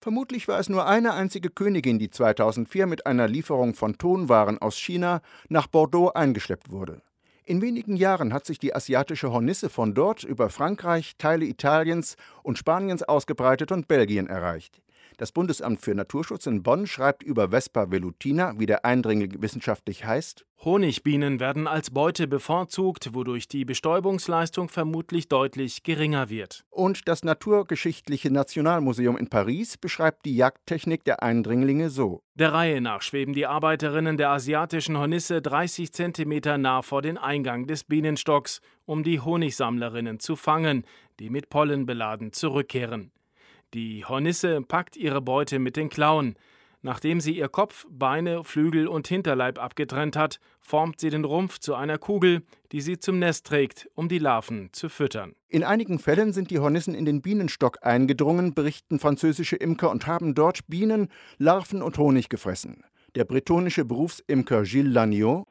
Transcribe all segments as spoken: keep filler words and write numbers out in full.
Vermutlich war es nur eine einzige Königin, die zweitausendvier mit einer Lieferung von Tonwaren aus China nach Bordeaux eingeschleppt wurde. In wenigen Jahren hat sich die asiatische Hornisse von dort über Frankreich, Teile Italiens und Spaniens ausgebreitet und Belgien erreicht. Das Bundesamt für Naturschutz in Bonn schreibt über Vespa velutina, wie der Eindringling wissenschaftlich heißt: Honigbienen werden als Beute bevorzugt, wodurch die Bestäubungsleistung vermutlich deutlich geringer wird. Und das Naturgeschichtliche Nationalmuseum in Paris beschreibt die Jagdtechnik der Eindringlinge so: Der Reihe nach schweben die Arbeiterinnen der asiatischen Hornisse dreißig Zentimeter nah vor den Eingang des Bienenstocks, um die Honigsammlerinnen zu fangen, die mit Pollen beladen zurückkehren. Die Hornisse packt ihre Beute mit den Klauen. Nachdem sie ihr Kopf, Beine, Flügel und Hinterleib abgetrennt hat, formt sie den Rumpf zu einer Kugel, die sie zum Nest trägt, um die Larven zu füttern. In einigen Fällen sind die Hornissen in den Bienenstock eingedrungen, berichten französische Imker, und haben dort Bienen, Larven und Honig gefressen. Der bretonische Berufsimker Gilles Lagneau: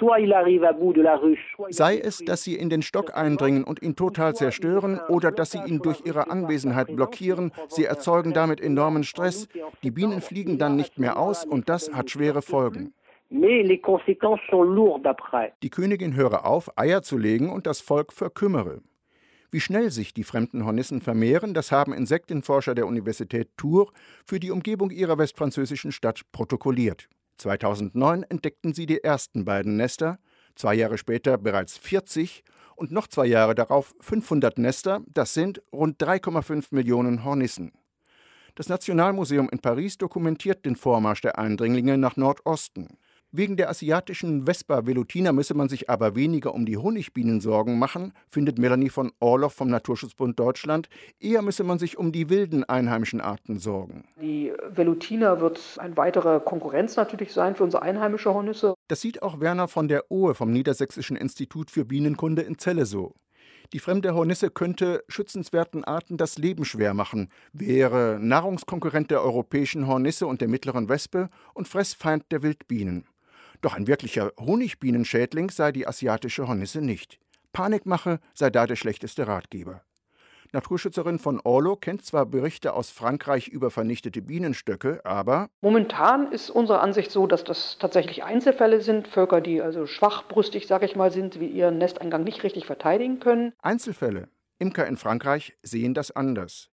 Sei es, dass sie in den Stock eindringen und ihn total zerstören, oder dass sie ihn durch ihre Anwesenheit blockieren, sie erzeugen damit enormen Stress. Die Bienen fliegen dann nicht mehr aus und das hat schwere Folgen. Die Königin höre auf, Eier zu legen, und das Volk verkümmere. Wie schnell sich die fremden Hornissen vermehren, das haben Insektenforscher der Universität Tours für die Umgebung ihrer westfranzösischen Stadt protokolliert. zweitausendneun entdeckten sie die ersten beiden Nester, zwei Jahre später bereits vierzig und noch zwei Jahre darauf fünfhundert Nester, das sind rund drei Komma fünf Millionen Hornissen. Das Nationalmuseum in Paris dokumentiert den Vormarsch der Eindringlinge nach Nordosten. Wegen der asiatischen Vespa velutina müsse man sich aber weniger um die Honigbienen Sorgen machen, findet Melanie von Orloff vom Naturschutzbund Deutschland. Eher müsse man sich um die wilden einheimischen Arten sorgen. Die Velutina wird eine weitere Konkurrenz natürlich sein für unsere einheimische Hornisse. Das sieht auch Werner von der Ohe vom Niedersächsischen Institut für Bienenkunde in Celle so. Die fremde Hornisse könnte schützenswerten Arten das Leben schwer machen, wäre Nahrungskonkurrent der europäischen Hornisse und der mittleren Wespe und Fressfeind der Wildbienen. Doch ein wirklicher Honigbienenschädling sei die asiatische Hornisse nicht. Panikmache sei da der schlechteste Ratgeber. Naturschützerin von Orloff kennt zwar Berichte aus Frankreich über vernichtete Bienenstöcke, aber momentan ist unsere Ansicht so, dass das tatsächlich Einzelfälle sind, Völker, die also schwachbrüstig, sage ich mal, sind, wie ihren Nesteingang nicht richtig verteidigen können. Einzelfälle. Imker in Frankreich sehen das anders.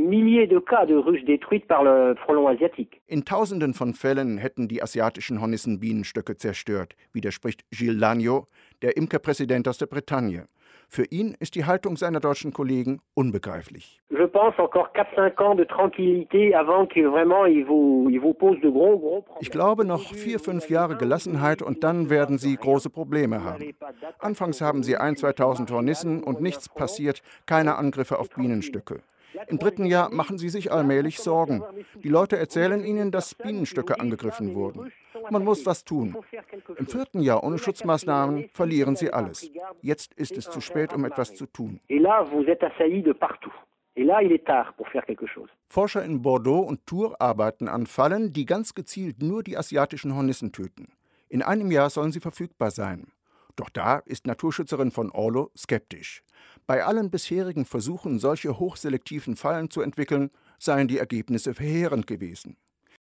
In Tausenden von Fällen hätten die asiatischen Hornissen Bienenstöcke zerstört, widerspricht Gilles Lagneau, der Imkerpräsident aus der Bretagne. Für ihn ist die Haltung seiner deutschen Kollegen unbegreiflich. Ich glaube, noch vier, fünf Jahre Gelassenheit und dann werden sie große Probleme haben. Anfangs haben sie ein-, zweitausend Hornissen und nichts passiert, keine Angriffe auf Bienenstöcke. Im dritten Jahr machen sie sich allmählich Sorgen. Die Leute erzählen ihnen, dass Bienenstöcke angegriffen wurden. Man muss was tun. Im vierten Jahr ohne Schutzmaßnahmen verlieren sie alles. Jetzt ist es zu spät, um etwas zu tun. Forscher in Bordeaux und Tours arbeiten an Fallen, die ganz gezielt nur die asiatischen Hornissen töten. In einem Jahr sollen sie verfügbar sein. Doch da ist Naturschützerin von Orloff skeptisch. Bei allen bisherigen Versuchen, solche hochselektiven Fallen zu entwickeln, seien die Ergebnisse verheerend gewesen.